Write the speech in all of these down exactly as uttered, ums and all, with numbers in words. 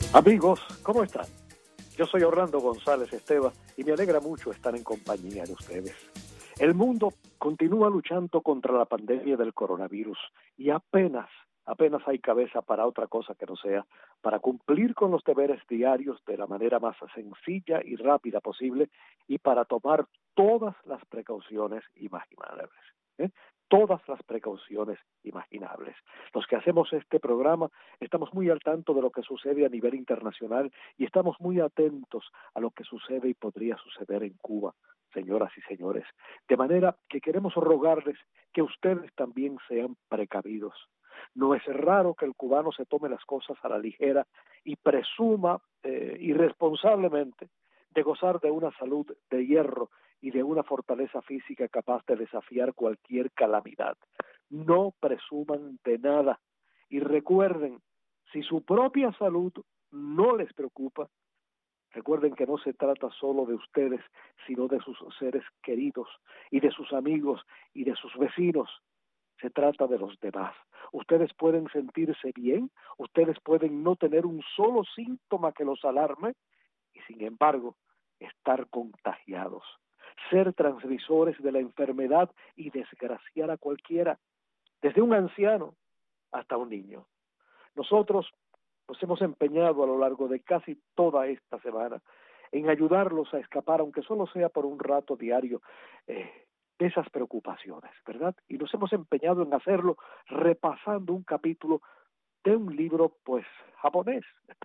Amigos, ¿cómo están? Yo soy Orlando González Esteban y me alegra mucho estar en compañía de ustedes. El mundo continúa luchando contra la pandemia del coronavirus y apenas, apenas hay cabeza para otra cosa que no sea para cumplir con los deberes diarios de la manera más sencilla y rápida posible y para tomar todas las precauciones imaginables. ¿eh? Todas las precauciones imaginables. Los que hacemos este programa estamos muy al tanto de lo que sucede a nivel internacional y estamos muy atentos a lo que sucede y podría suceder en Cuba, señoras y señores. De manera que queremos rogarles que ustedes también sean precavidos. No es raro que el cubano se tome las cosas a la ligera y presuma eh, irresponsablemente de gozar de una salud de hierro y de una fortaleza física capaz de desafiar cualquier calamidad. No presuman de nada y recuerden, si su propia salud no les preocupa, recuerden que no se trata solo de ustedes, sino de sus seres queridos y de sus amigos y de sus vecinos. Se trata de los demás. Ustedes pueden sentirse bien, ustedes pueden no tener un solo síntoma que los alarme y sin embargo estar contagiados, ser transmisores de la enfermedad y desgraciar a cualquiera, desde un anciano hasta un niño. Nosotros nos hemos empeñado a lo largo de casi toda esta semana en ayudarlos a escapar, aunque solo sea por un rato diario, eh, de esas preocupaciones, ¿verdad? Y nos hemos empeñado en hacerlo repasando un capítulo de un libro, pues, japonés.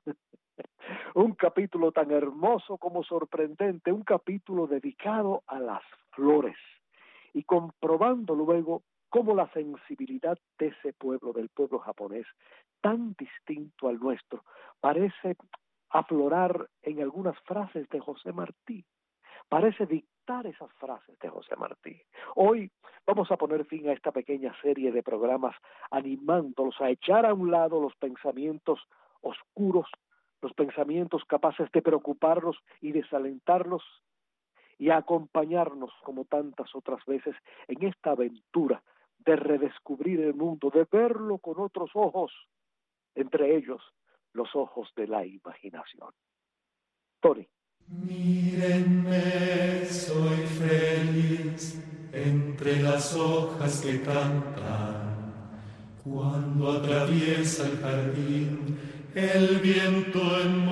Un capítulo tan hermoso como sorprendente, un capítulo dedicado a las flores y comprobando luego cómo la sensibilidad de ese pueblo, del pueblo japonés, tan distinto al nuestro, parece aflorar en algunas frases de José Martí, parece dictar esas frases de José Martí. Hoy vamos a poner fin a esta pequeña serie de programas animándolos a echar a un lado los pensamientos oscuros, los pensamientos capaces de preocuparlos y desalentarlos y a acompañarnos como tantas otras veces en esta aventura de redescubrir el mundo, de verlo con otros ojos, entre ellos los ojos de la imaginación. Tony. Mírenme, soy feliz entre las hojas que cantan, cuando atraviesa el jardín el viento en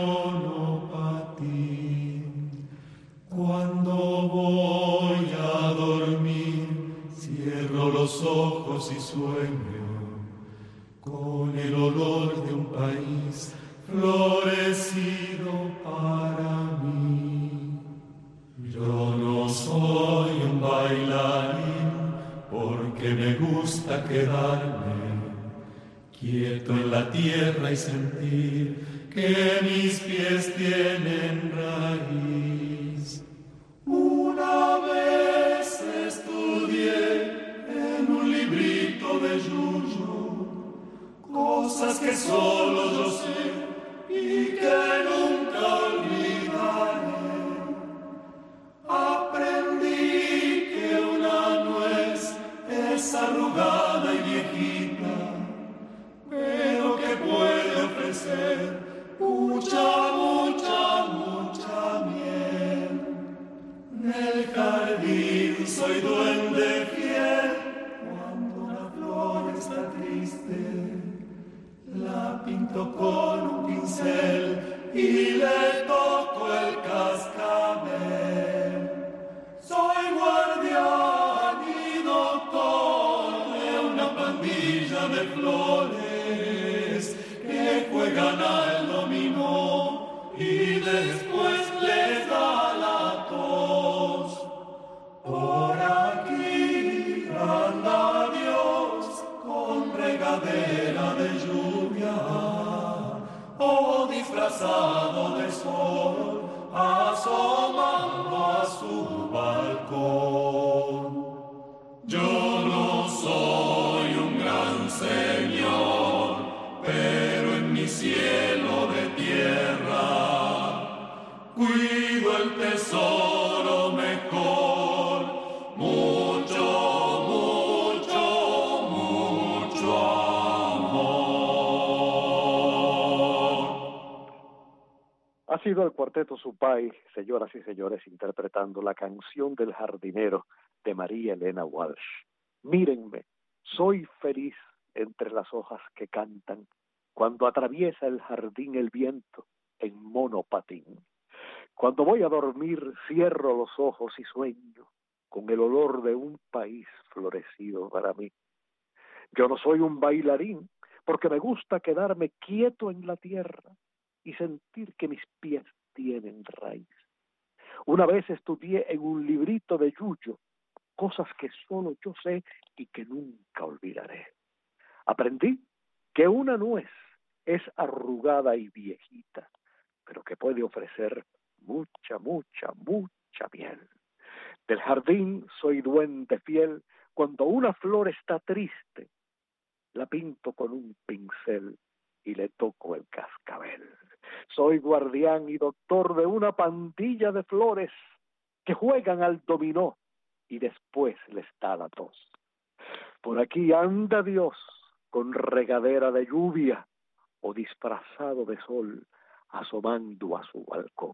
monopatín. Cuando voy a dormir, cierro los ojos y sueño con el olor de un país florecido para mí. Yo no soy un bailarín porque me gusta quedarme quieto en la tierra y sentir que mis pies tienen raíz. Una vez estudié en un librito de Yuyo cosas que solo yo sé y que nunca olvidaré. Aprendí que una nuez es arrugada y viejita, pero que puede ofrecer mucha, mucha, mucha miel. En el jardín soy duende fiel, cuando la flor está triste, la pinto con un pincel y le toco el cascabel. Soy guardián y doctor de una pandilla de flores que juegan al dominó y después les da la tos. Por aquí anda Dios con regadera de lluvia o disfrazado de sol, asomando a su balcón. Yo no soy un gran señor, pero en mi cielo de tierra cuido el tesoro mejor, mucho, mucho, mucho amor. Ha sido el Cuarteto Supay, señoras y señores, interpretando la canción del jardinero de María Elena Walsh. Mírenme, soy feliz entre las hojas que cantan cuando atraviesa el jardín el viento en monopatín. Cuando voy a dormir cierro los ojos y sueño con el olor de un país florecido para mí. Yo no soy un bailarín porque me gusta quedarme quieto en la tierra y sentir que mis pies tienen raíz. Una vez estudié en un librito de Yuyo cosas que solo yo sé y que nunca olvidaré. Aprendí que una nuez es arrugada y viejita, pero que puede ofrecer mucha, mucha, mucha miel. Del jardín soy duende fiel, cuando una flor está triste, la pinto con un pincel y le toco el cascabel. Soy guardián y doctor de una pandilla de flores que juegan al dominó y después les da la tos. Por aquí anda Dios con regadera de lluvia o disfrazado de sol asomando a su balcón.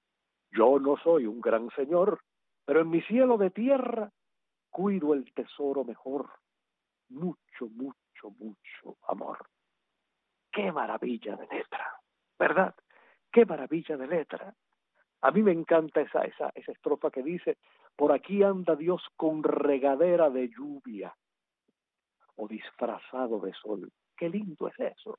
Yo no soy un gran señor, pero en mi cielo de tierra cuido el tesoro mejor. Mucho, mucho, mucho amor. ¡Qué maravilla de letra! ¿Verdad? ¡Qué maravilla de letra! A mí me encanta esa, esa, esa estrofa que dice: por aquí anda Dios con regadera de lluvia o disfrazado de sol. ¡Qué lindo es eso!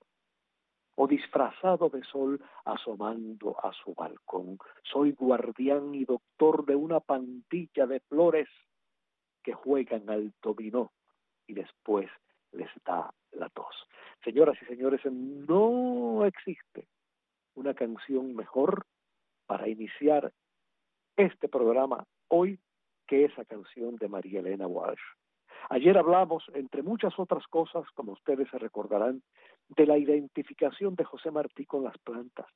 O disfrazado de sol asomando a su balcón. Soy guardián y doctor de una pandilla de flores que juegan al dominó y después les da la tos. Señoras y señores, no existe una canción mejor para iniciar este programa hoy que esa canción de María Elena Walsh. Ayer hablamos, entre muchas otras cosas, como ustedes se recordarán, de la identificación de José Martí con las plantas.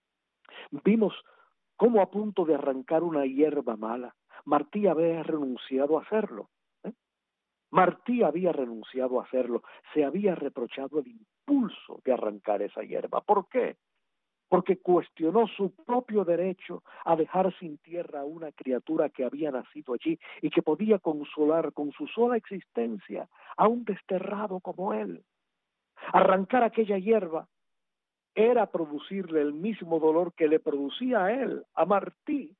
Vimos cómo a punto de arrancar una hierba mala, Martí había renunciado a hacerlo. ¿eh? Martí había renunciado a hacerlo, se había reprochado el impulso de arrancar esa hierba. ¿Por qué? Porque cuestionó su propio derecho a dejar sin tierra a una criatura que había nacido allí y que podía consolar con su sola existencia a un desterrado como él. Arrancar aquella hierba era producirle el mismo dolor que le producía a él, a Martí,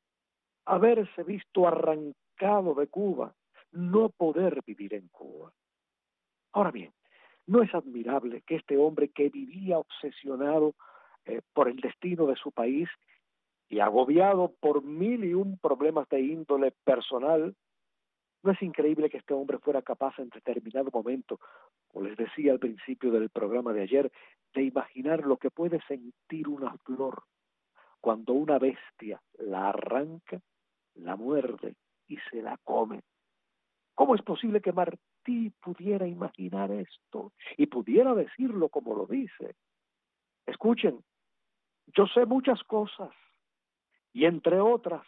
haberse visto arrancado de Cuba, no poder vivir en Cuba. Ahora bien, ¿no es admirable que este hombre que vivía obsesionado eh, por el destino de su país y agobiado por mil y un problemas de índole personal, no es increíble que este hombre fuera capaz en determinado momento, como les decía al principio del programa de ayer, de imaginar lo que puede sentir una flor cuando una bestia la arranca, la muerde y se la come? ¿Cómo es posible que Martí pudiera imaginar esto y pudiera decirlo como lo dice? Escuchen, yo sé muchas cosas y entre otras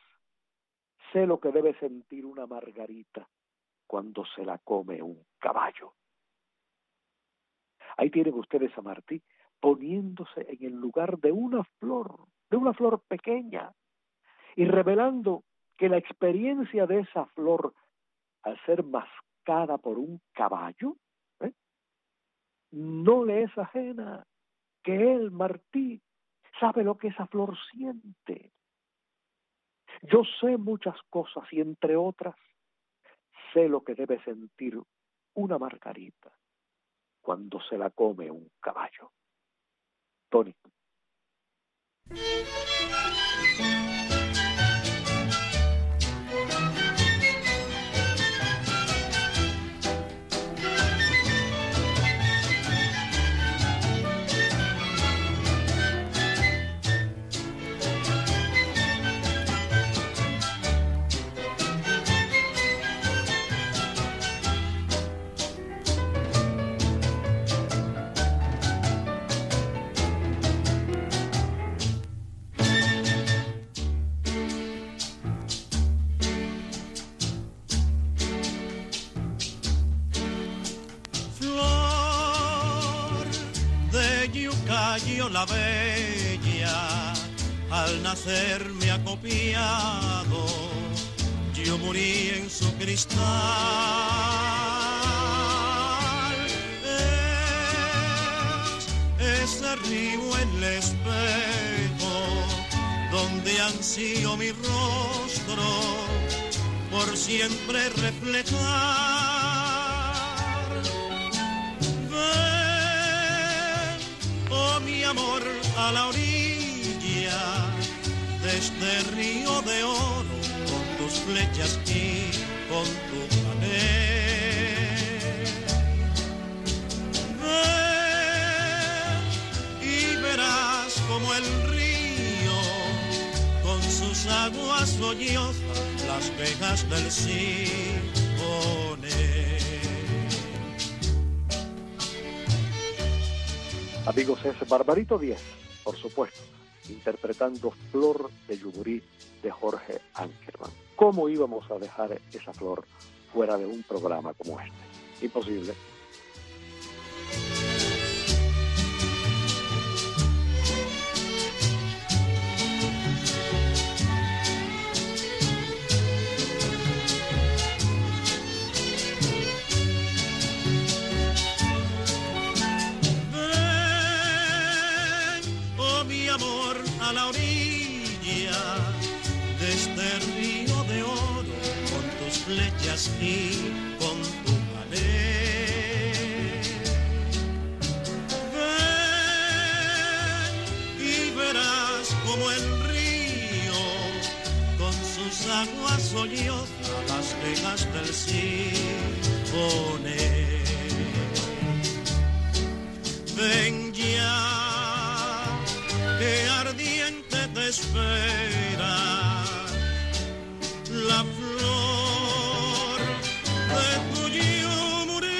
sé lo que debe sentir una margarita cuando se la come un caballo. Ahí tienen ustedes a Martí poniéndose en el lugar de una flor, de una flor pequeña, y revelando que la experiencia de esa flor, al ser mascada por un caballo, ¿eh? no le es ajena, que él, Martí, sabe lo que esa flor siente. Yo sé muchas cosas y entre otras sé lo que debe sentir una margarita cuando se la come un caballo. Tony. La bella, al nacer me ha copiado, yo morí en su cristal. Es ese río el espejo donde ansío mi rostro por siempre reflejar. Ven, oh mi amor, a la orilla de este río de oro, con tus flechas y con tu canel. Ven y verás como el río con sus aguas sollozan las quejas del Siboney. Amigos, es Barbarito Díez, por supuesto, interpretando Flor de Yuburí de Jorge Ankerman. ¿Cómo íbamos a dejar esa flor fuera de un programa como este? Imposible. Amor, a la orilla de este río de oro, con tus flechas y con tu canel. Ven y verás como el río con sus aguas sollozan las quejas del Siboney. Ven ya, que ardiente te espera la flor de tu Yuburí.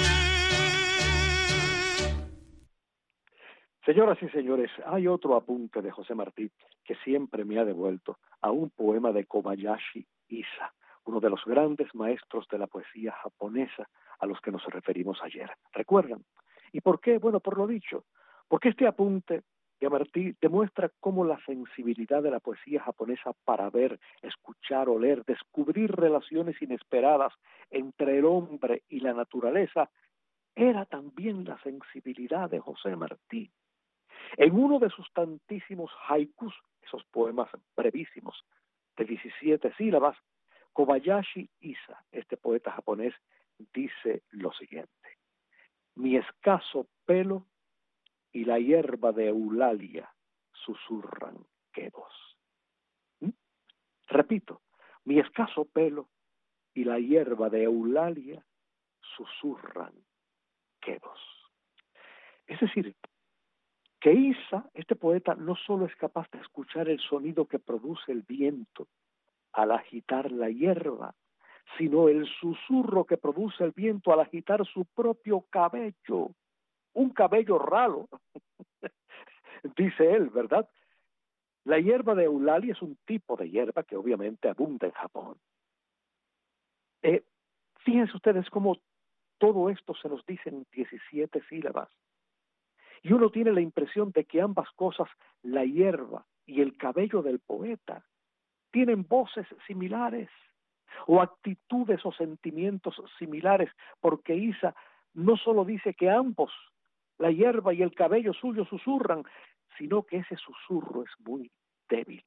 Señoras y señores, hay otro apunte de José Martí que siempre me ha devuelto a un poema de Kobayashi Isa, uno de los grandes maestros de la poesía japonesa a los que nos referimos ayer. ¿Recuerdan? ¿Y por qué? Bueno, por lo dicho, porque este apunte de Martí demuestra cómo la sensibilidad de la poesía japonesa para ver, escuchar, oler, descubrir relaciones inesperadas entre el hombre y la naturaleza era también la sensibilidad de José Martí. En uno de sus tantísimos haikus, esos poemas brevísimos de diecisiete sílabas, Kobayashi Isa, este poeta japonés, dice lo siguiente: mi escaso pelo y la hierba de Eulalia susurran quedos. ¿Mm? Repito, mi escaso pelo y la hierba de Eulalia susurran quedos. Es decir, que Isa, este poeta, no solo es capaz de escuchar el sonido que produce el viento al agitar la hierba, sino el susurro que produce el viento al agitar su propio cabello. Un cabello raro, dice él, ¿verdad? La hierba de Eulalia es un tipo de hierba que obviamente abunda en Japón. Eh, fíjense ustedes cómo todo esto se nos dice en diecisiete sílabas. Y uno tiene la impresión de que ambas cosas, la hierba y el cabello del poeta, tienen voces similares o actitudes o sentimientos similares, porque Isa no solo dice que ambos, la hierba y el cabello suyo, susurran, sino que ese susurro es muy débil.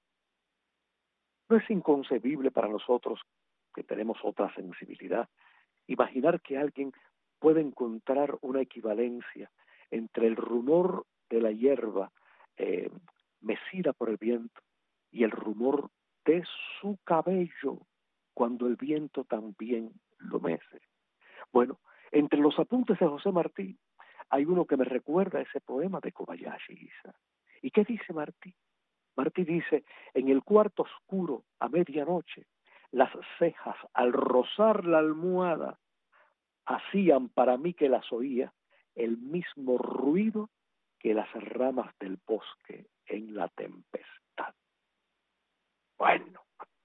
No es inconcebible para nosotros, que tenemos otra sensibilidad, imaginar que alguien puede encontrar una equivalencia entre el rumor de la hierba eh, mecida por el viento y el rumor de su cabello cuando el viento también lo mece. Bueno, entre los apuntes de José Martí hay uno que me recuerda a ese poema de Kobayashi Isa. ¿Y qué dice Martí? Martí dice: en el cuarto oscuro, a medianoche, las cejas al rozar la almohada hacían para mí que las oía el mismo ruido que las ramas del bosque en la tempestad. Bueno,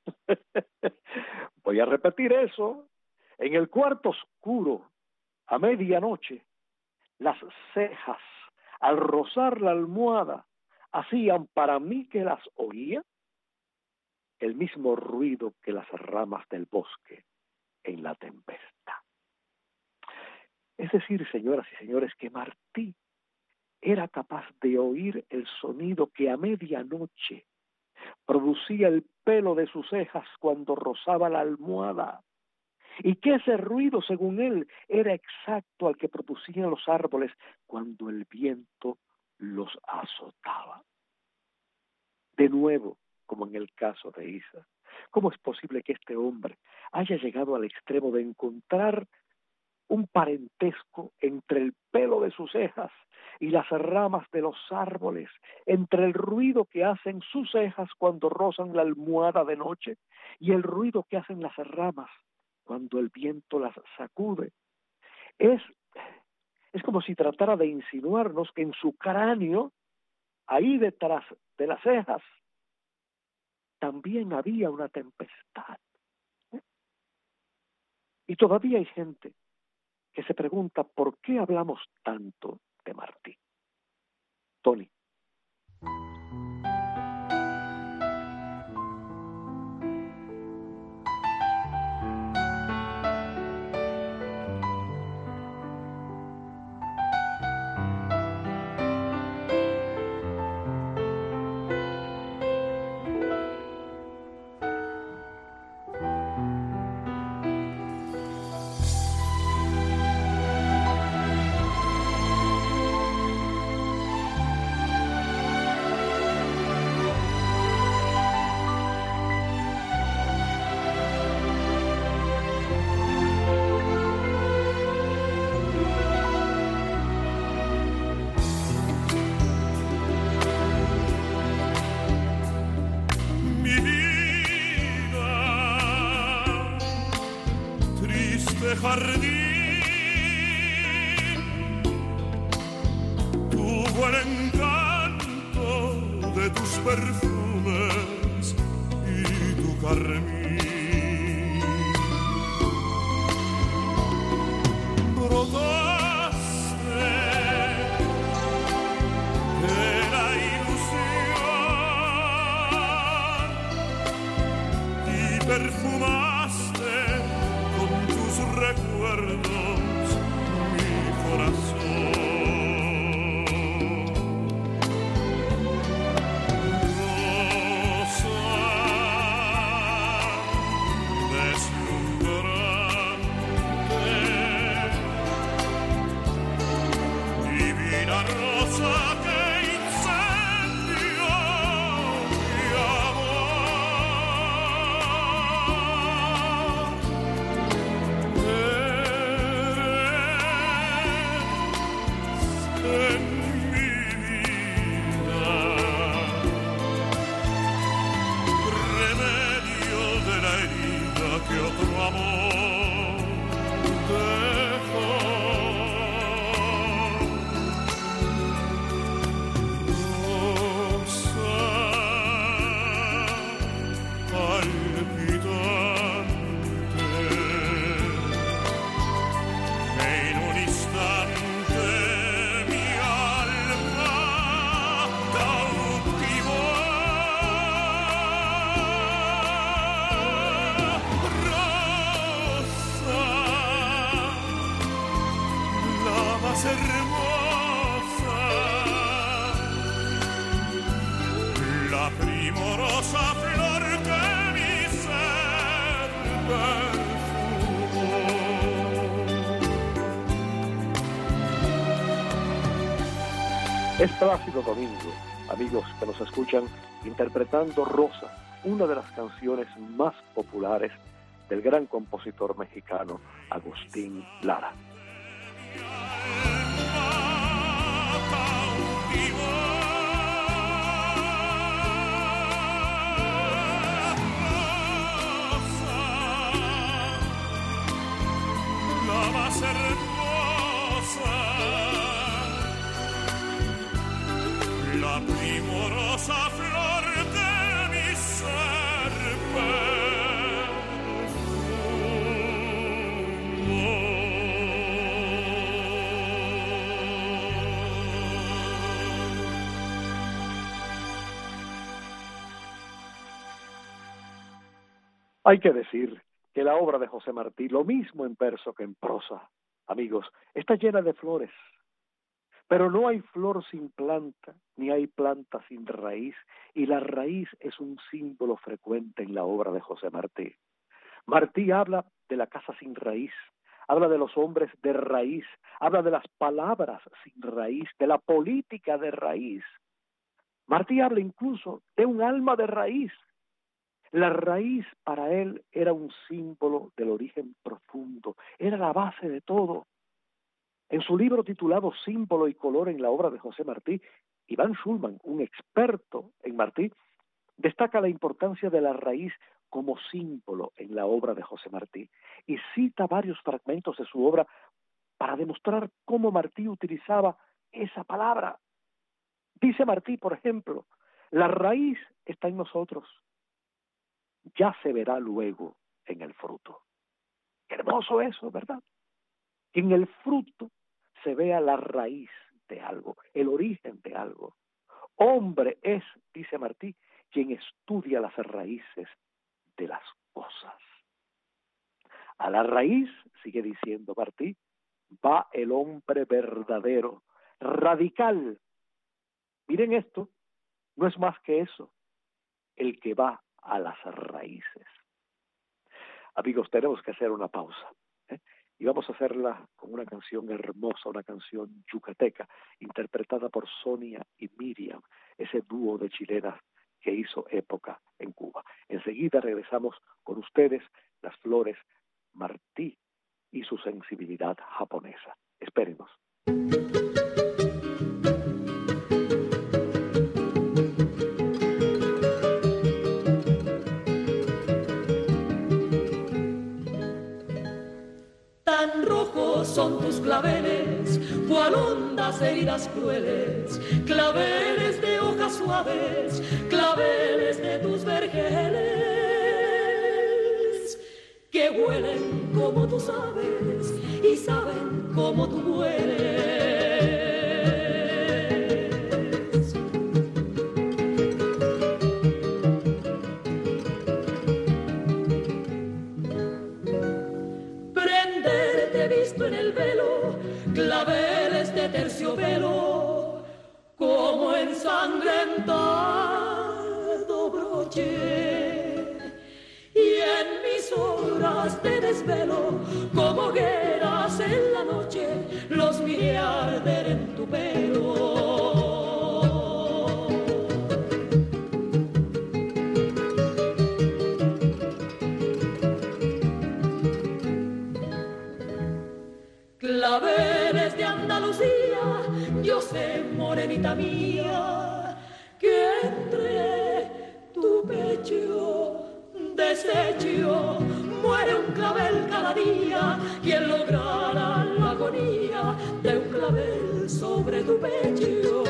voy a repetir eso. En el cuarto oscuro, a medianoche, las cejas al rozar la almohada hacían para mí que las oía el mismo ruido que las ramas del bosque en la tempestad. Es decir, señoras y señores, que Martí era capaz de oír el sonido que a medianoche producía el pelo de sus cejas cuando rozaba la almohada, y que ese ruido, según él, era exacto al que producían los árboles cuando el viento los azotaba. De nuevo, como en el caso de Isa, ¿cómo es posible que este hombre haya llegado al extremo de encontrar un parentesco entre el pelo de sus cejas y las ramas de los árboles, entre el ruido que hacen sus cejas cuando rozan la almohada de noche y el ruido que hacen las ramas cuando el viento las sacude? Es, es como si tratara de insinuarnos que en su cráneo, ahí detrás de las cejas, también había una tempestad. ¿Eh? Y todavía hay gente que se pregunta por qué hablamos tanto de Martí. Tony. Jardín tuvo el encanto de tus perfumes y tu carmín. Brotaste de la ilusión y perfumaste recuerdos mi corazón. Rosa deslumbrante, divina rosa que incendió mi amor. Que otro amor dejó. Rosa palpitante, que en un instante mi alma cautivó. Hermosa, la primorosa flor que mi ser perfumó. Es Plácido Domingo, amigos que nos escuchan, interpretando Rosa, una de las canciones más populares del gran compositor mexicano Agustín Lara. La más hermosa, la primorosa flor de mi ser perfumó. Hay que decir que la obra de José Martí, lo mismo en verso que en prosa, amigos, está llena de flores. Pero no hay flor sin planta, ni hay planta sin raíz, y la raíz es un símbolo frecuente en la obra de José Martí. Martí habla de la casa sin raíz, habla de los hombres de raíz, habla de las palabras sin raíz, de la política de raíz. Martí habla incluso de un alma de raíz. La raíz para él era un símbolo del origen profundo, era la base de todo. En su libro titulado Símbolo y color en la obra de José Martí, Iván Schulman, un experto en Martí, destaca la importancia de la raíz como símbolo en la obra de José Martí y cita varios fragmentos de su obra para demostrar cómo Martí utilizaba esa palabra. Dice Martí, por ejemplo, la raíz está en nosotros, ya se verá luego en el fruto. Qué hermoso eso, ¿verdad? Que en el fruto se vea la raíz de algo, el origen de algo. Hombre es, dice Martí, quien estudia las raíces de las cosas. A la raíz, sigue diciendo Martí, va el hombre verdadero, radical. Miren esto, no es más que eso, el que va a las raíces. Amigos, tenemos que hacer una pausa, ¿eh? Y vamos a hacerla con una canción hermosa, una canción yucateca, interpretada por Sonia y Miriam, ese dúo de chilenas que hizo época en Cuba. Enseguida regresamos con ustedes, las flores, Martí y su sensibilidad japonesa. Espérenos. Tan rojos son tus claveles, cual hondas heridas crueles, claveles de hojas suaves, claveles de tus vergeles, que huelen como tú sabes y saben como tú hueles. Visto en el velo, claveles de terciopelo, como ensangrentado broche, y en mis horas de desvelo, como hogueras en la noche, los miré arder en tu pelo. Claveles de Andalucía, yo sé, morenita mía, que entre tu pecho desecho muere un clavel cada día. Quien lograra la agonía de un clavel sobre tu pecho.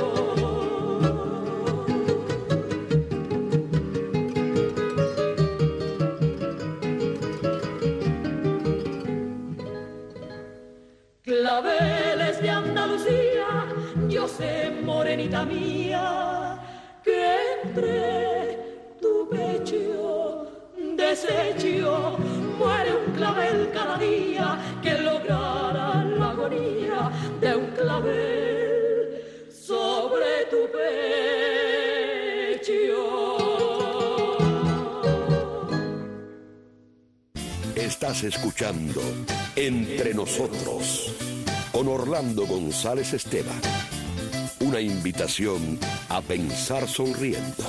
Claveles de Andalucía, yo sé, morenita mía, que entre tu pecho desecho muere un clavel cada día. Que lograra la agonía de un clavel sobre tu pecho. Estás escuchando Entre Nosotros con Orlando González Esteban. Una invitación a pensar sonriendo.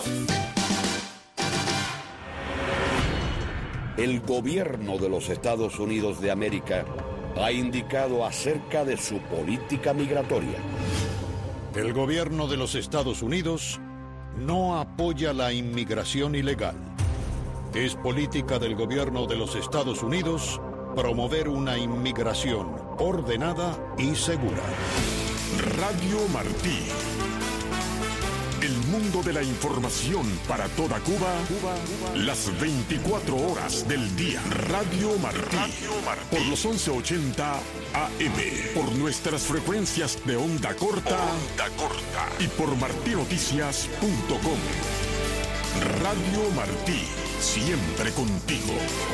El gobierno de los Estados Unidos de América ha indicado acerca de su política migratoria. El gobierno de los Estados Unidos no apoya la inmigración ilegal. Es política del gobierno de los Estados Unidos promover una inmigración ordenada y segura. Radio Martí. El mundo de la información para toda Cuba, Cuba, Cuba. Las veinticuatro horas del día. Radio Martí. Radio Martí. Por los once ochenta A M. Por nuestras frecuencias de onda corta. Onda corta. Y por martinoticias punto com. Radio Martí. siempre contigo.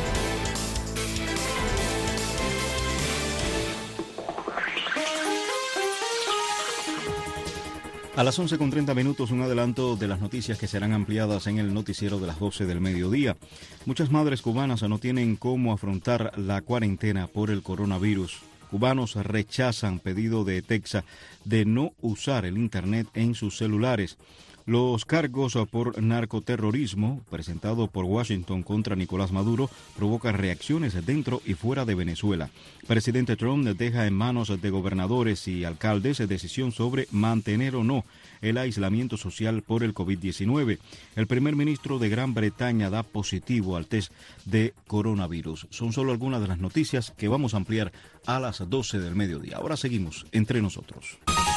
A las once con treinta minutos, un adelanto de las noticias que serán ampliadas en el noticiero de las doce del mediodía. Muchas madres cubanas no tienen cómo afrontar la cuarentena por el coronavirus. Cubanos rechazan pedido de Texas de no usar el Internet en sus celulares. Los cargos por narcoterrorismo presentados por Washington contra Nicolás Maduro provocan reacciones dentro y fuera de Venezuela. Presidente Trump deja en manos de gobernadores y alcaldes decisión sobre mantener o no el aislamiento social por el COVID diecinueve. El primer ministro de Gran Bretaña da positivo al test de coronavirus. Son solo algunas de las noticias que vamos a ampliar a las doce del mediodía. Ahora seguimos entre nosotros.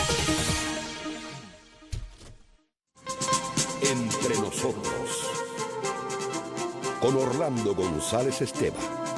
Entre nosotros, con Orlando González Esteban.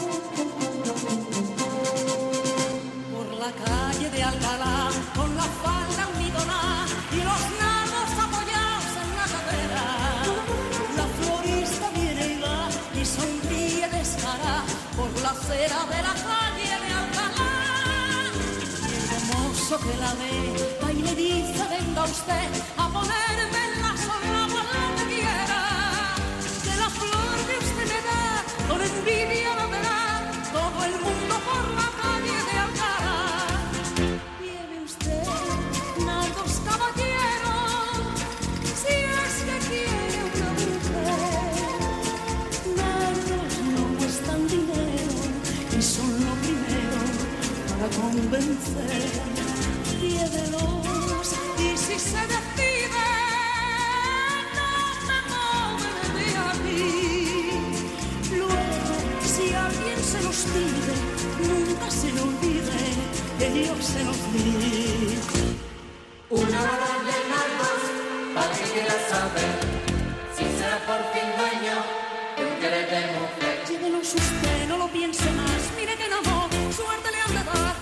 Por la calle de Alcalá, con la falda unidona y los nardos apoyados en la cadera, la florista viene y va y sonríe descarada por la acera de la calle de Alcalá. Y el famoso que la ve va y le dice: venga usted a ponerme en la solapa la que quiera, que la flor que usted me da con envidia la verá todo el mundo por la calle de Alcalá. Lleve usted nardos, caballero, si es que quiere una mujer. Nardos no cuestan dinero y son lo primero para convencer. Llévelos y si se decide, no me mueve de aquí. Luego, si alguien se los pide, nunca se le olvide que yo se los di. Una hora de nardos, para que quiera saber si será por fin dueño de un querer de mujer. Llévelos usted, no lo piense más, mire que no, suerte le han de dar.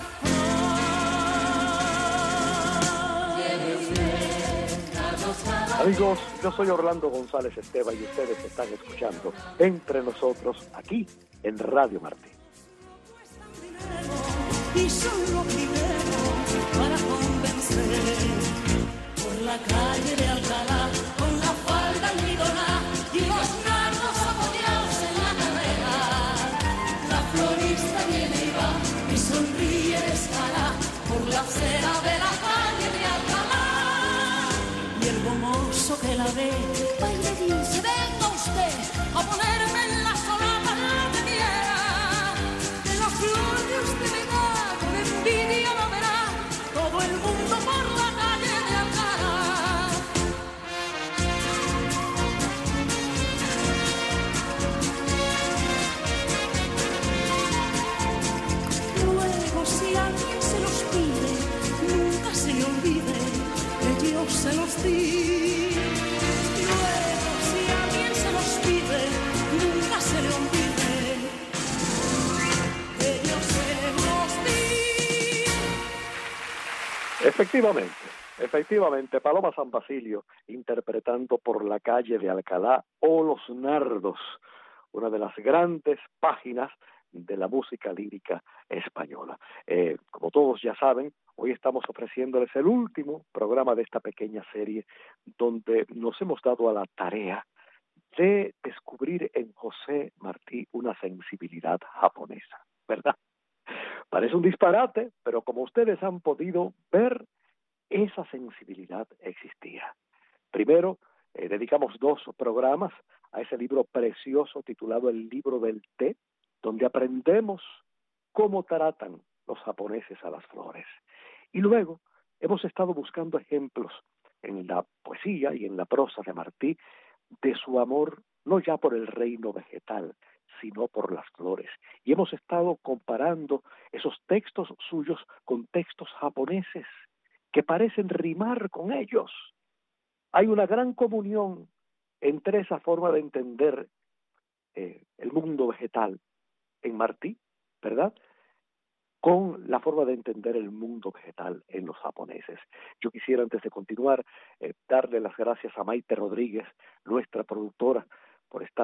Amigos, yo soy Orlando González Esteban y ustedes están escuchando Entre Nosotros aquí en Radio Martí. Y son lo primero para convencer. Por la calle de Alcalá, con la falda almidonada y los nardos apoyados en la carrera, la florista viene y va y sonríe descarada por la acera de la calle de Alcalá. Y el gomoso que la ve va y le dice: venga usted a ponerme en la solapa la que quiera, que la flor que usted me da con envidia la verá todo el mundo por la calle de Alcalá. Luego, si alguien se los pide, nunca se le olvide que yo se los di. Luego, si alguien se los pide, nunca se le olvide que yo se los di. Efectivamente, efectivamente, Paloma San Basilio interpretando Por la calle de Alcalá o Los Nardos, una de las grandes páginas de la música lírica española. Eh, como todos ya saben, hoy estamos ofreciéndoles el último programa de esta pequeña serie donde nos hemos dado a la tarea de descubrir en José Martí una sensibilidad japonesa, ¿verdad? Parece un disparate, pero como ustedes han podido ver, esa sensibilidad existía. Primero, eh, dedicamos dos programas a ese libro precioso titulado El libro del té, donde aprendemos cómo tratan los japoneses a las flores. Y luego hemos estado buscando ejemplos en la poesía y en la prosa de Martí de su amor no ya por el reino vegetal, sino por las flores. Y hemos estado comparando esos textos suyos con textos japoneses que parecen rimar con ellos. Hay una gran comunión entre esa forma de entender eh, el mundo vegetal en Martí, ¿verdad?, con la forma de entender el mundo vegetal en los japoneses. Yo quisiera, antes de continuar, eh, darle las gracias a Maite Rodríguez, nuestra productora, por estar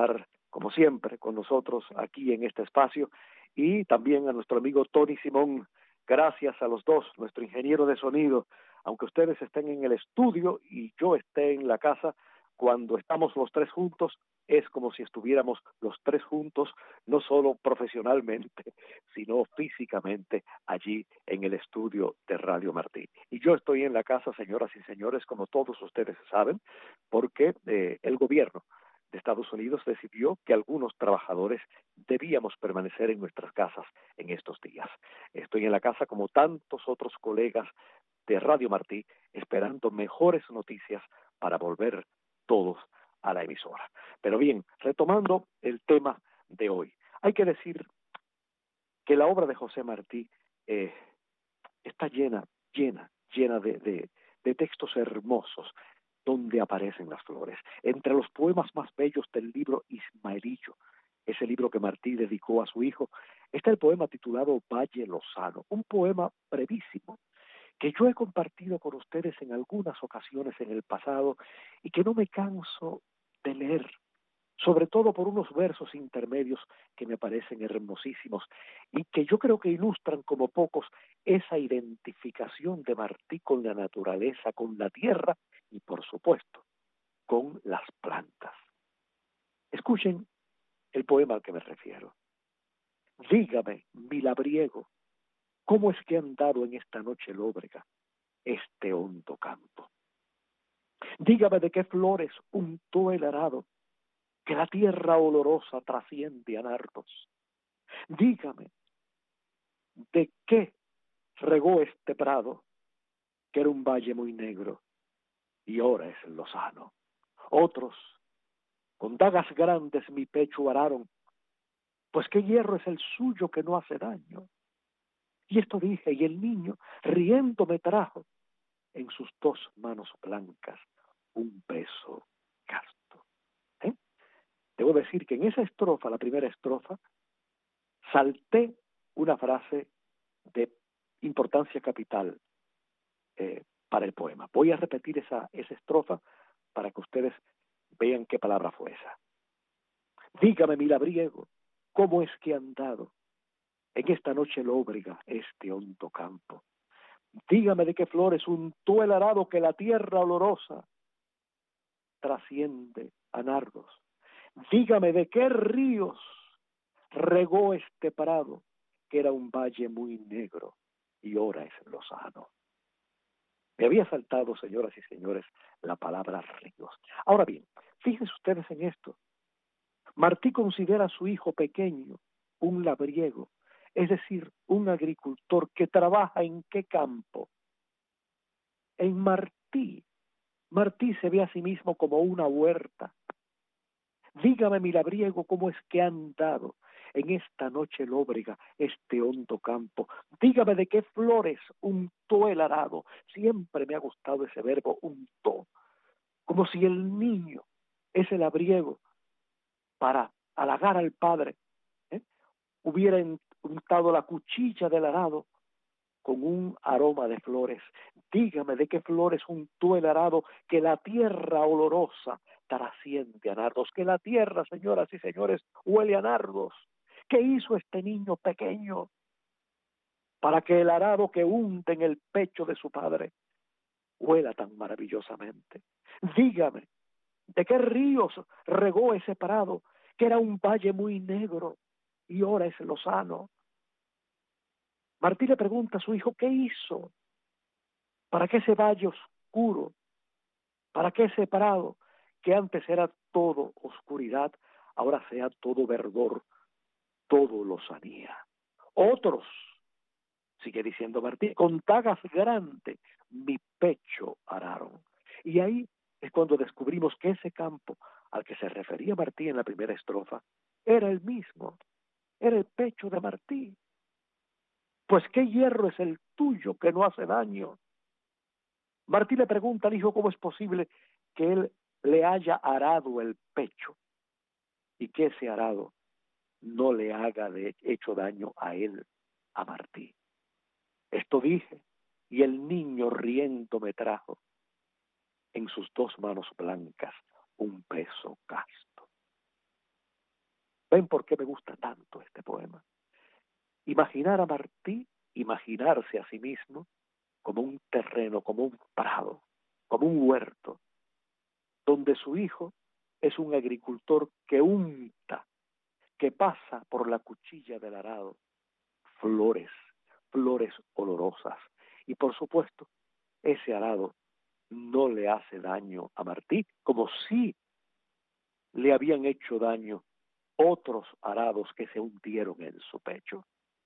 como siempre, con nosotros aquí en este espacio, y también a nuestro amigo Tony Simón. Gracias a los dos, nuestro ingeniero de sonido, aunque ustedes estén en el estudio y yo esté en la casa, cuando estamos los tres juntos, es como si estuviéramos los tres juntos, no solo profesionalmente, sino físicamente allí en el estudio de Radio Martí. Y yo estoy en la casa, señoras y señores, como todos ustedes saben, porque eh, el gobierno de Estados Unidos decidió que algunos trabajadores debíamos permanecer en nuestras casas en estos días. Estoy en la casa como tantos otros colegas de Radio Martí, esperando mejores noticias para volver todos a la emisora. Pero bien, retomando el tema de hoy, hay que decir que la obra de José Martí eh, está llena, llena, llena de, de, de textos hermosos donde aparecen las flores. Entre los poemas más bellos del libro Ismaelillo, ese libro que Martí dedicó a su hijo, está el poema titulado Valle Lozano, un poema brevísimo que yo he compartido con ustedes en algunas ocasiones en el pasado y que no me canso de leer, sobre todo por unos versos intermedios que me parecen hermosísimos y que yo creo que ilustran como pocos esa identificación de Martí con la naturaleza, con la tierra y, por supuesto, con las plantas. Escuchen el poema al que me refiero. Dígame, mi labriego, ¿cómo es que han dado en esta noche lóbrega este hondo campo? Dígame de qué flores untó el arado, que la tierra olorosa trasciende a nardos. Dígame de qué regó este prado, que era un valle muy negro, y ahora es lozano. Otros, con dagas grandes mi pecho araron, pues qué hierro es el suyo que no hace daño. Y esto dije, y el niño, riendo, me trajo en sus dos manos blancas un beso casto. ¿Eh? Debo decir que en esa estrofa, la primera estrofa, salté una frase de importancia capital eh, para el poema. Voy a repetir esa, esa estrofa para que ustedes vean qué palabra fue esa. Dígame, mi labriego, ¿cómo es que han dado en esta noche lóbrega este hondo campo? Dígame de qué flores untó el arado, que la tierra olorosa trasciende a nardos. Dígame de qué ríos regó este prado, que era un valle muy negro y ahora es lozano. Me había saltado, señoras y señores, la palabra ríos. Ahora bien, fíjense ustedes en esto. Martí considera a su hijo pequeño un labriego, es decir, un agricultor que trabaja ¿en qué campo? En Martí. Martí se ve a sí mismo como una huerta. Dígame, mi labriego, cómo es que han dado en esta noche lóbrega este hondo campo. Dígame de qué flores untó el arado. Siempre me ha gustado ese verbo, untó. Como si el niño, ese labriego, para halagar al padre, ¿eh? hubiera untado la cuchilla del arado con un aroma de flores. Dígame de qué flores untó el arado, que la tierra olorosa trasciende a nardos, que la tierra, señoras y señores, huele a nardos. ¿Qué hizo este niño pequeño para que el arado que hunde en el pecho de su padre huela tan maravillosamente? Dígame, ¿de qué ríos regó ese prado, que era un valle muy negro y ahora es lozano? Martí le pregunta a su hijo, ¿qué hizo para que ese valle oscuro, para que ese prado, que antes era todo oscuridad, ahora sea todo verdor, todo lozanía? Otros, sigue diciendo Martí, con dagas grandes mi pecho araron. Y ahí es cuando descubrimos que ese campo al que se refería Martí en la primera estrofa era el mismo, era el pecho de Martí. Pues qué hierro es el tuyo que no hace daño. Martí le pregunta al hijo cómo es posible que él le haya arado el pecho y que ese arado no le haga de hecho daño a él, a Martí. Esto dije, y el niño riendo me trajo en sus dos manos blancas un beso casto. ¿Ven por qué me gusta tanto este poema? Imaginar a Martí, imaginarse a sí mismo como un terreno, como un prado, como un huerto, donde su hijo es un agricultor que unta, que pasa por la cuchilla del arado flores, flores olorosas. Y por supuesto, ese arado no le hace daño a Martí, como si le habían hecho daño otros arados que se hundieron en su pecho.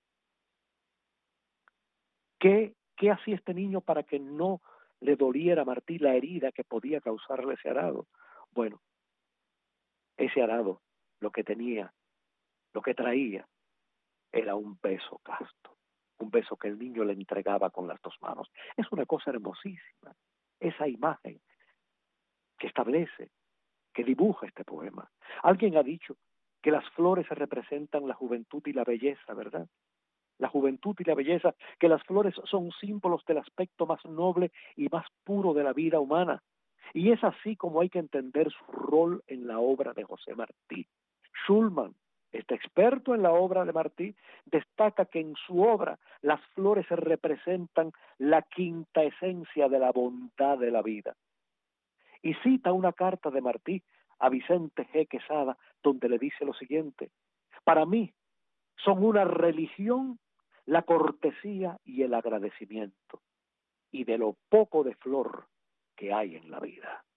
¿Qué, qué hacía este niño para que no le doliera a Martí la herida que podía causarle ese arado? Bueno, ese arado lo que tenía, lo que traía, era un beso casto, un beso que el niño le entregaba con las dos manos. Es una cosa hermosísima, esa imagen que establece, que dibuja este poema. Alguien ha dicho que las flores representan la juventud y la belleza, ¿verdad? La juventud y la belleza, que las flores son símbolos del aspecto más noble y más puro de la vida humana. Y es así como hay que entender su rol en la obra de José Martí. Schulman, este experto en la obra de Martí, destaca que en su obra las flores representan la quinta esencia de la bondad de la vida. Y cita una carta de Martí a Vicente G. Quesada, donde le dice lo siguiente: para mí son una religión la cortesía y el agradecimiento, y de lo poco de flor que hay en la vida.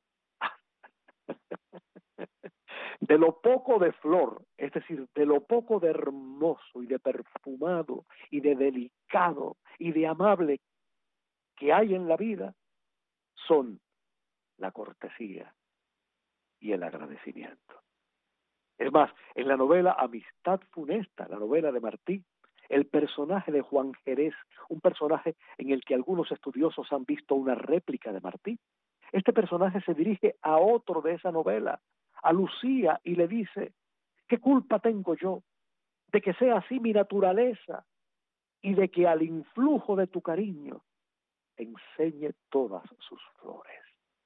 De lo poco de flor, es decir, de lo poco de hermoso y de perfumado y de delicado y de amable que hay en la vida, son la cortesía y el agradecimiento. Es más, en la novela Amistad Funesta, la novela de Martí, el personaje de Juan Jerez, un personaje en el que algunos estudiosos han visto una réplica de Martí, este personaje se dirige a otro de esa novela, a Lucía, y le dice: ¿qué culpa tengo yo de que sea así mi naturaleza y de que al influjo de tu cariño enseñe todas sus flores?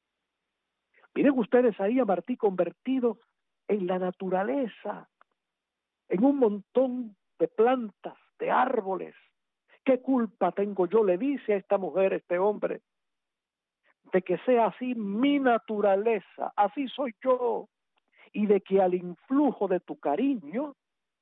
Miren ustedes ahí a Martí convertido en la naturaleza, en un montón de plantas, de árboles. ¿Qué culpa tengo yo, le dice a esta mujer, este hombre, de que sea así mi naturaleza, así soy yo, y de que al influjo de tu cariño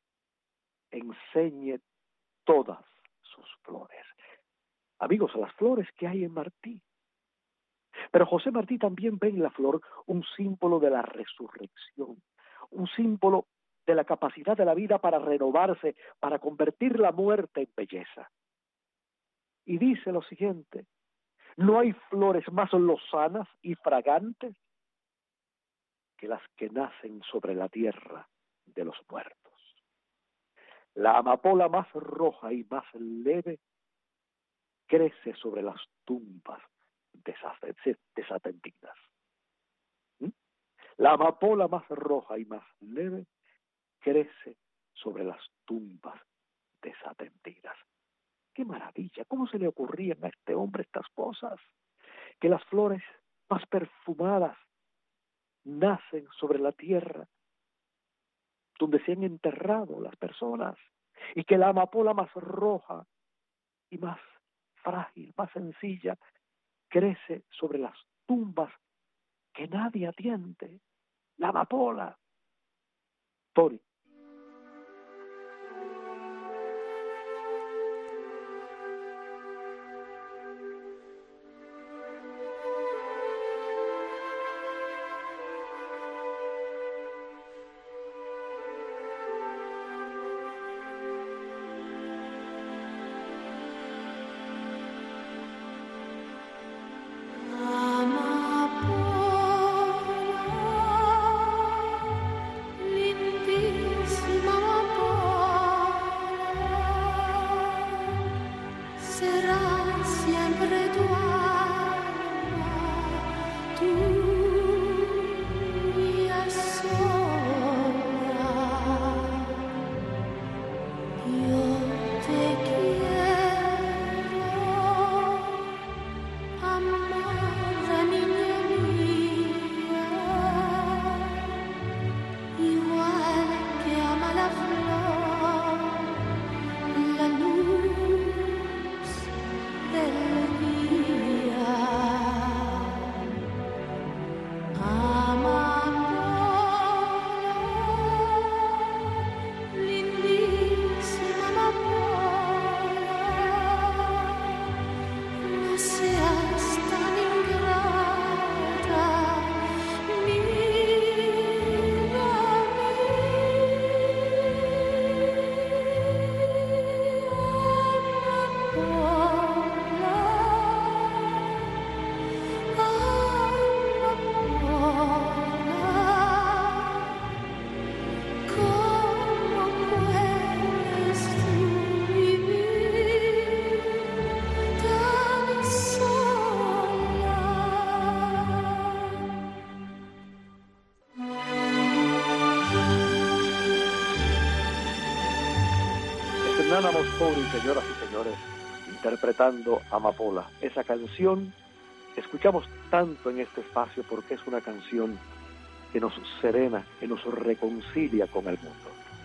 enseñe todas sus flores? Amigos, las flores que hay en Martí. Pero José Martí también ve en la flor un símbolo de la resurrección, un símbolo de la capacidad de la vida para renovarse, para convertir la muerte en belleza. Y dice lo siguiente: no hay flores más lozanas y fragantes que las que nacen sobre la tierra de los muertos. La amapola más roja y más leve crece sobre las tumbas desatendidas. ¿Mm? La amapola más roja y más leve crece sobre las tumbas desatendidas. ¡Qué maravilla! ¿Cómo se le ocurrían a este hombre estas cosas? Que las flores más perfumadas nacen sobre la tierra donde se han enterrado las personas, y que la amapola más roja y más frágil, más sencilla, crece sobre las tumbas que nadie atiende. La amapola. Tori. Amapola, lindísima. Nana Mosconi, señoras y señores, interpretando Amapola. Esa canción escuchamos tanto en este espacio porque es una canción que nos serena, que nos reconcilia con el mundo.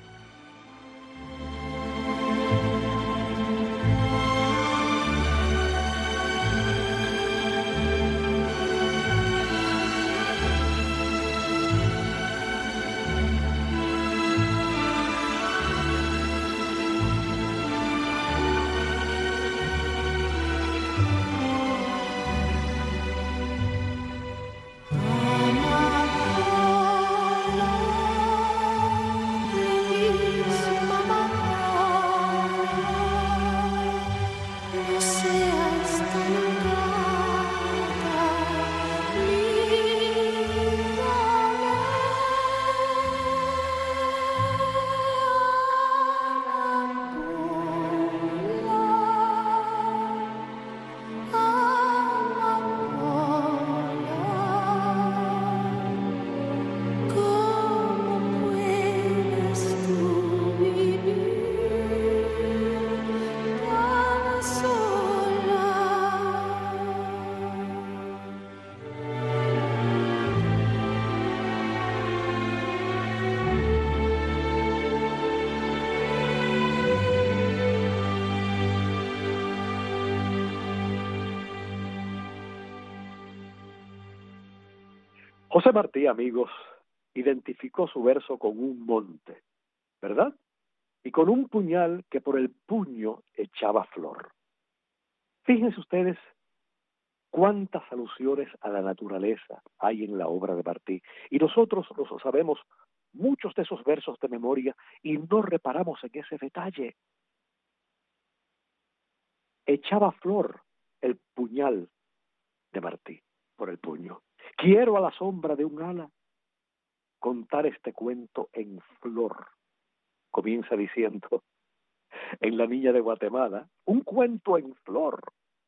José Martí, amigos, identificó su verso con un monte, ¿verdad? Y con un puñal que por el puño echaba flor. Fíjense ustedes cuántas alusiones a la naturaleza hay en la obra de Martí. Y nosotros los sabemos muchos de esos versos de memoria y no reparamos en ese detalle. Echaba flor el puñal de Martí por el puño. Quiero a la sombra de un ala contar este cuento en flor. Comienza diciendo, en La Niña de Guatemala, un cuento en flor.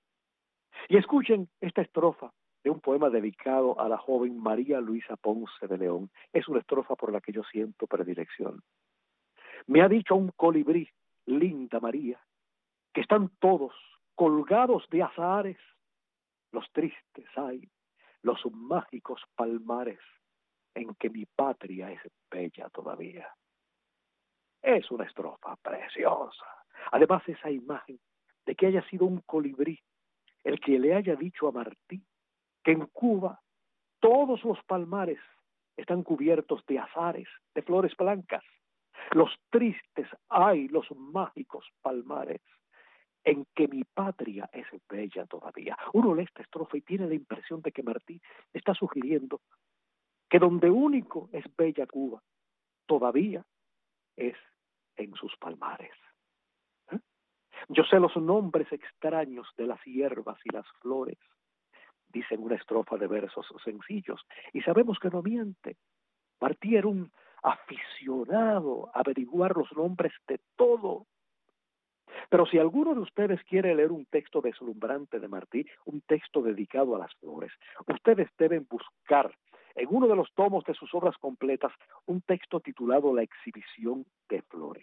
Y escuchen esta estrofa de un poema dedicado a la joven María Luisa Ponce de León. Es una estrofa por la que yo siento predilección. Me ha dicho un colibrí, linda María, que están todos colgados de azahares, los tristes hay, los mágicos palmares en que mi patria es bella todavía. Es una estrofa preciosa. Además, esa imagen de que haya sido un colibrí el que le haya dicho a Martí que en Cuba todos los palmares están cubiertos de azahares, de flores blancas. Los tristes hay, los mágicos palmares en que mi patria es bella todavía. Uno lee esta estrofa y tiene la impresión de que Martí está sugiriendo que donde único es bella Cuba, todavía es en sus palmares. ¿Eh? Yo sé los nombres extraños de las hierbas y las flores, dice en una estrofa de versos sencillos, y sabemos que no miente. Martí era un aficionado a averiguar los nombres de todo. Pero si alguno de ustedes quiere leer un texto deslumbrante de Martí, un texto dedicado a las flores, ustedes deben buscar en uno de los tomos de sus obras completas un texto titulado La exhibición de flores.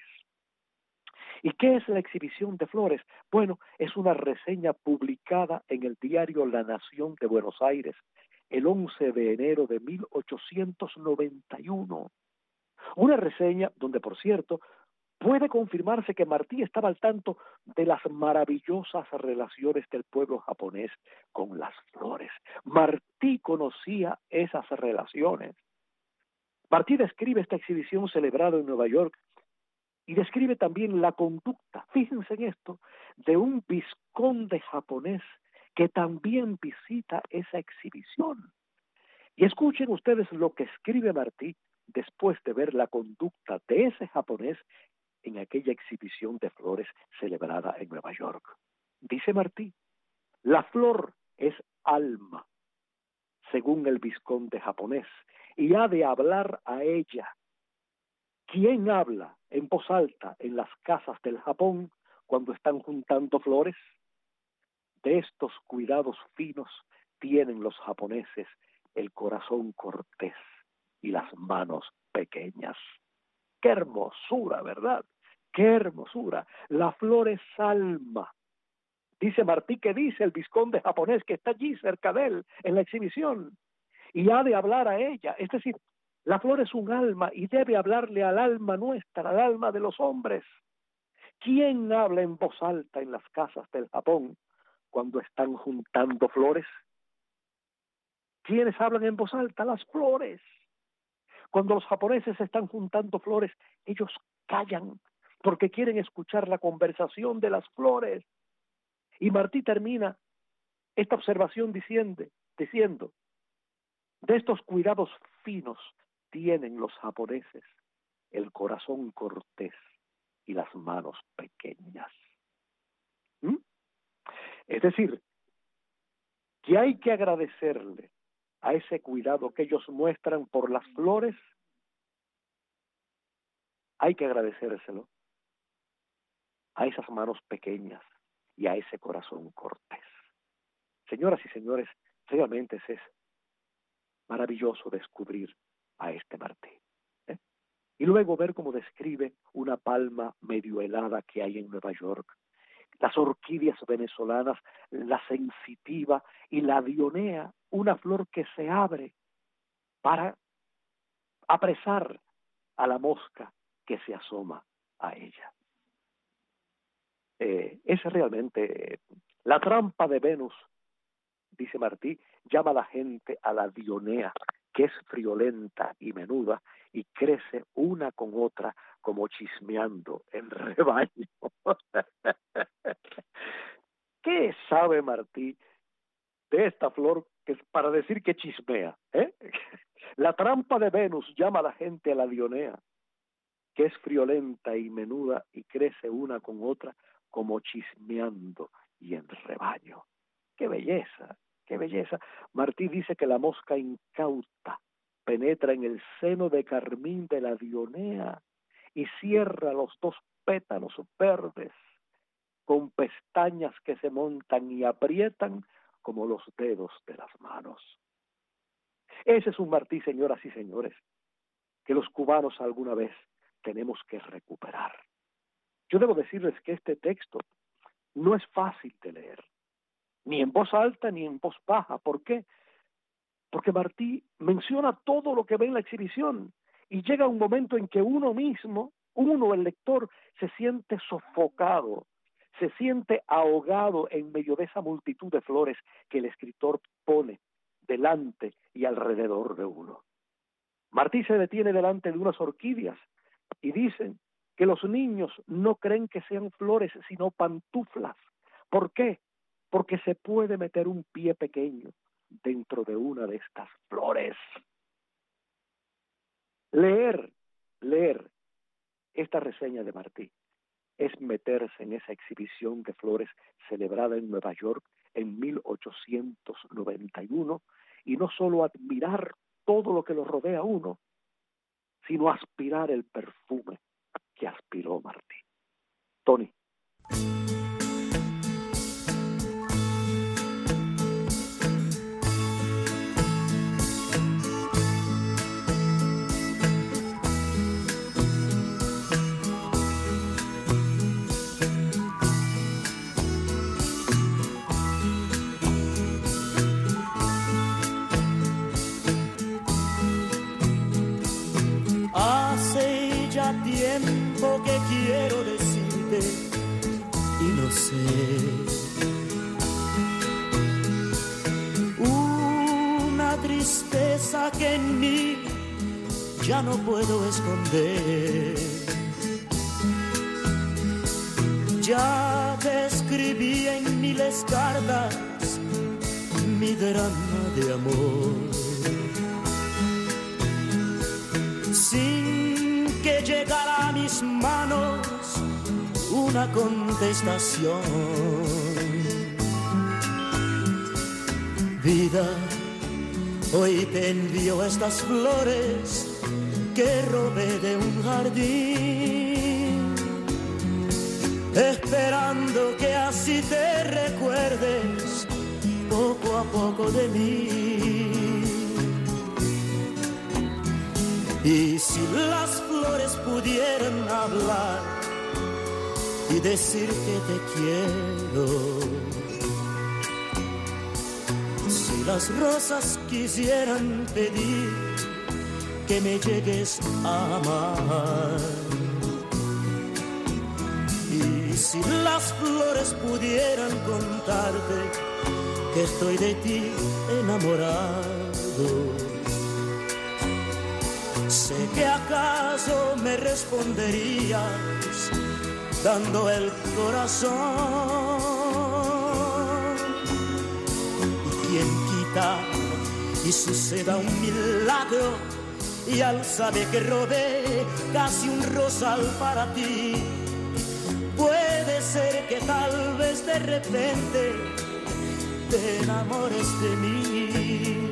¿Y qué es la exhibición de flores? Bueno, es una reseña publicada en el diario La Nación de Buenos Aires el once de enero de mil ochocientos noventa y uno. Una reseña donde, por cierto, puede confirmarse que Martí estaba al tanto de las maravillosas relaciones del pueblo japonés con las flores. Martí conocía esas relaciones. Martí describe esta exhibición celebrada en Nueva York y describe también la conducta, fíjense en esto, de un vizconde japonés que también visita esa exhibición. Y escuchen ustedes lo que escribe Martí después de ver la conducta de ese japonés en aquella exhibición de flores celebrada en Nueva York. Dice Martí, la flor es alma, según el vizconde japonés, y ha de hablar a ella. ¿Quién habla en voz alta en las casas del Japón cuando están juntando flores? De estos cuidados finos tienen los japoneses el corazón cortés y las manos pequeñas. ¡Qué hermosura!, ¿verdad? ¡Qué hermosura! La flor es alma. Dice Martí que dice el vizconde japonés que está allí cerca de él en la exhibición y ha de hablar a ella. Es decir, la flor es un alma y debe hablarle al alma nuestra, al alma de los hombres. ¿Quién habla en voz alta en las casas del Japón cuando están juntando flores? ¿Quiénes hablan en voz alta? Las flores. Cuando los japoneses están juntando flores, ellos callan porque quieren escuchar la conversación de las flores. Y Martí termina esta observación diciendo, diciendo, de estos cuidados finos tienen los japoneses el corazón cortés y las manos pequeñas. ¿Mm? Es decir, que hay que agradecerle a ese cuidado que ellos muestran por las flores, hay que agradecérselo a esas manos pequeñas y a ese corazón cortés. Señoras y señores, realmente es maravilloso descubrir a este Martí. ¿eh? Y luego ver cómo describe una palma medio helada que hay en Nueva York, las orquídeas venezolanas, la sensitiva y la dionea, una flor que se abre para apresar a la mosca que se asoma a ella. Eh, es realmente la trampa de Venus, dice Martí, llama a la gente a la dionea, que es friolenta y menuda y crece una con otra como chismeando en rebaño. ¿Qué sabe Martí de esta flor que es para decir que chismea? ¿eh? La trampa de Venus llama a la gente a la dionea, que es friolenta y menuda y crece una con otra como chismeando y en rebaño. ¡Qué belleza! ¡Qué belleza! Martí dice que la mosca incauta penetra en el seno de carmín de la dionea y cierra los dos pétalos verdes con pestañas que se montan y aprietan como los dedos de las manos. Ese es un Martí, señoras y señores, que los cubanos alguna vez tenemos que recuperar. Yo debo decirles que este texto no es fácil de leer, ni en voz alta ni en voz baja. ¿Por qué? Porque Martí menciona todo lo que ve en la exhibición y llega un momento en que uno mismo, uno, el lector, se siente sofocado, se siente ahogado en medio de esa multitud de flores que el escritor pone delante y alrededor de uno. Martí se detiene delante de unas orquídeas y dicen que los niños no creen que sean flores, sino pantuflas. ¿Por qué? Porque se puede meter un pie pequeño dentro de una de estas flores. Leer, leer esta reseña de Martí es meterse en esa exhibición de flores celebrada en Nueva York en mil ochocientos noventa y uno y no solo admirar todo lo que lo rodea a uno, sino aspirar el perfume que aspiró Martí. Tony. Tiempo que quiero decirte y no sé. Una tristeza que en mí ya no puedo esconder. Ya te escribí en miles cartas mi drama de amor. Sin que llegara a mis manos una contestación. Vida, hoy te envío estas flores que robé de un jardín, esperando que así te recuerdes poco a poco de mí. Y si las flores pudieran hablar, y decir que te quiero. Si las rosas quisieran pedir que me llegues a amar, y si las flores pudieran contarte que estoy de ti enamorado, sé que acaso me responderías dando el corazón. Y quien quita y suceda un milagro, y al saber que robé casi un rosal para ti, puede ser que tal vez de repente te enamores de mí.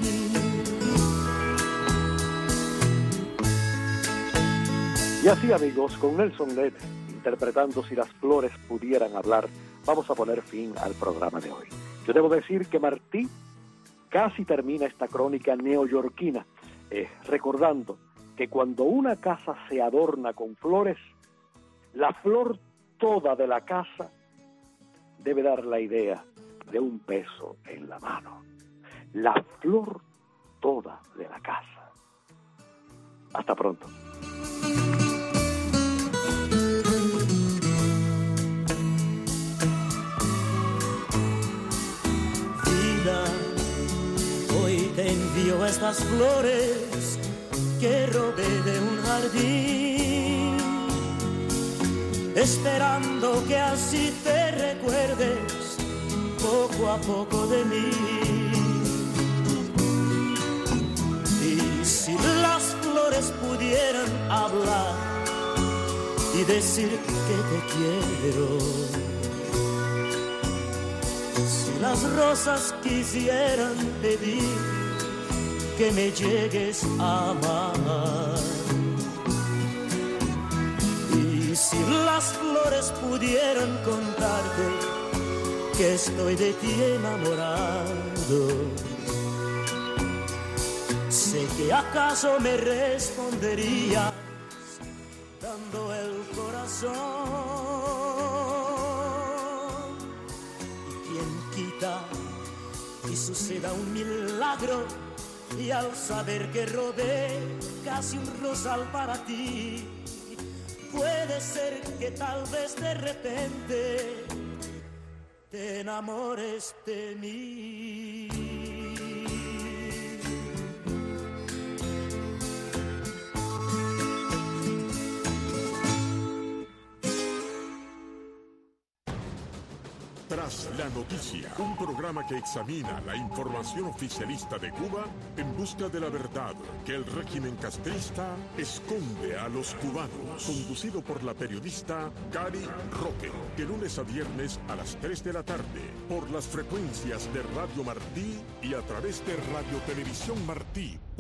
Y así, amigos, con Nelson Ned interpretando Si las flores pudieran hablar, vamos a poner fin al programa de hoy. Yo debo decir que Martí casi termina esta crónica neoyorquina, eh, recordando que cuando una casa se adorna con flores, la flor toda de la casa debe dar la idea de un peso en la mano. La flor toda de la casa. Hasta pronto. Hoy te envío estas flores que robé de un jardín, esperando que así te recuerdes poco a poco de mí. Y si las flores pudieran hablar y decir que te quiero, las rosas quisieran pedir que me llegues a amar, y si las flores pudieran contarte que estoy de ti enamorado, sé que acaso me responderías dando el corazón. Y suceda un milagro, y al saber que robé casi un rosal para ti, puede ser que tal vez de repente te enamores de mí. Tras la noticia, un programa que examina la información oficialista de Cuba en busca de la verdad que el régimen castrista esconde a los cubanos. Conducido por la periodista Cari Roque, de lunes a viernes a las tres de la tarde, por las frecuencias de Radio Martí y a través de Radio Televisión Martí.